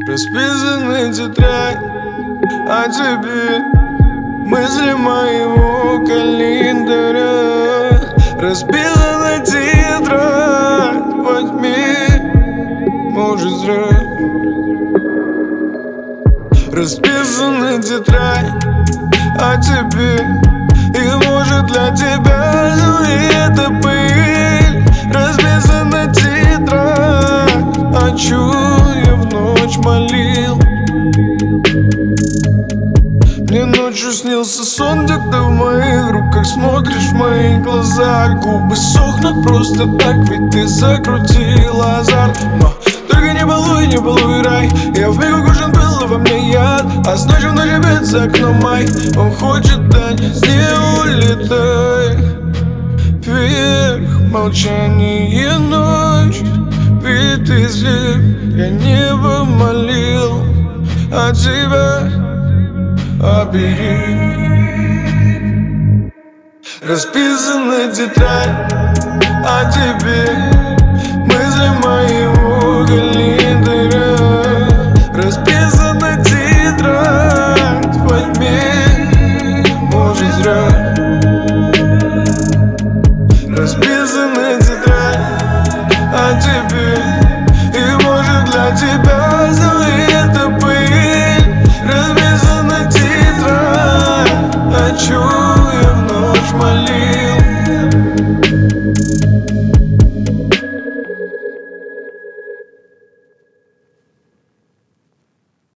Расписаны тетрадь о тебе, мысли моего календаря. Расписана тетрадь во тьме, может зря. Расписана тетрадь о тебе, и может для тебя это пыль. Расписана тетрадь, о чем я в ночь молил. Мне ночью снился сон, где ты в моих руках смотришь в мои глаза. Губы сохнут просто так, ведь ты закрутила азарт. Но только не балуй рай. Я вмиг укушен был, но во мне яд. А с ночью на небе за окном май. Он хочет, да не улетай. Вверх молчание ночь, ведь ты слеп. Я небо молил, а тебя оберег. Расписана тетрадь о тебе, мысли моего календаря. Расписана тетрадь во тьме, может зря. Расписана тетрадь о тебе, и может для тебя это пыль. Расписана тетрадь, о чем я в ночь молил.